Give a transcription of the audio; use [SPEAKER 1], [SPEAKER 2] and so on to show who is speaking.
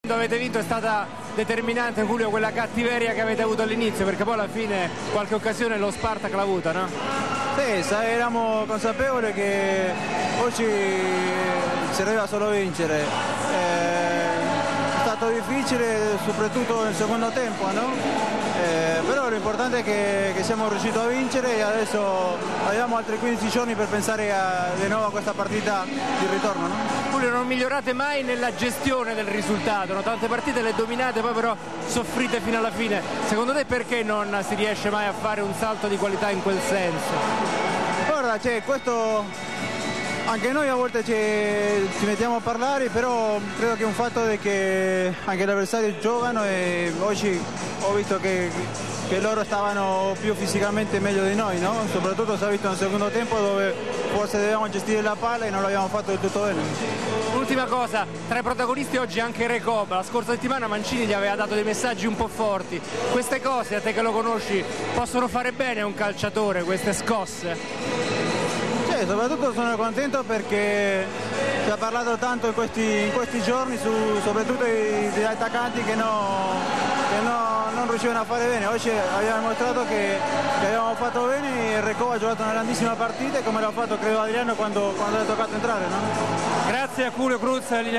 [SPEAKER 1] Avete vinto, è stata determinante, Julio, quella cattiveria che avete avuto all'inizio, perché poi alla fine qualche occasione lo Spartak l'ha avuta, no?
[SPEAKER 2] Sì, eravamo consapevoli che oggi serviva solo vincere. È stato difficile soprattutto nel secondo tempo, no? Però l'importante è che siamo riusciti a vincere e adesso abbiamo altri 15 giorni per pensare di nuovo a questa partita di ritorno, no?
[SPEAKER 1] Julio, non migliorate mai nella gestione del risultato, no? Tante partite le dominate, poi però soffrite fino alla fine. Secondo te perché non si riesce mai a fare un salto di qualità in quel senso?
[SPEAKER 2] Guarda, questo anche noi a volte ci mettiamo a parlare, però credo che è un fatto che anche gli avversari giocano e oggi ho visto che loro stavano più fisicamente meglio di noi, no? Soprattutto si è visto nel secondo tempo dove forse dovevamo gestire la palla e non l'abbiamo fatto del tutto bene.
[SPEAKER 1] Ultima cosa, tra i protagonisti oggi anche Recoba. La scorsa settimana Mancini gli aveva dato dei messaggi un po' forti. Queste cose, a te che lo conosci, possono fare bene a un calciatore, queste scosse?
[SPEAKER 2] Soprattutto sono contento perché si è parlato tanto in questi giorni soprattutto degli attaccanti che non riuscivano a fare bene. Oggi abbiamo dimostrato che abbiamo fatto bene e Recoba ha giocato una grandissima partita come l'ha fatto credo Adriano quando è toccato entrare, no?
[SPEAKER 1] Grazie a Julio Cruz.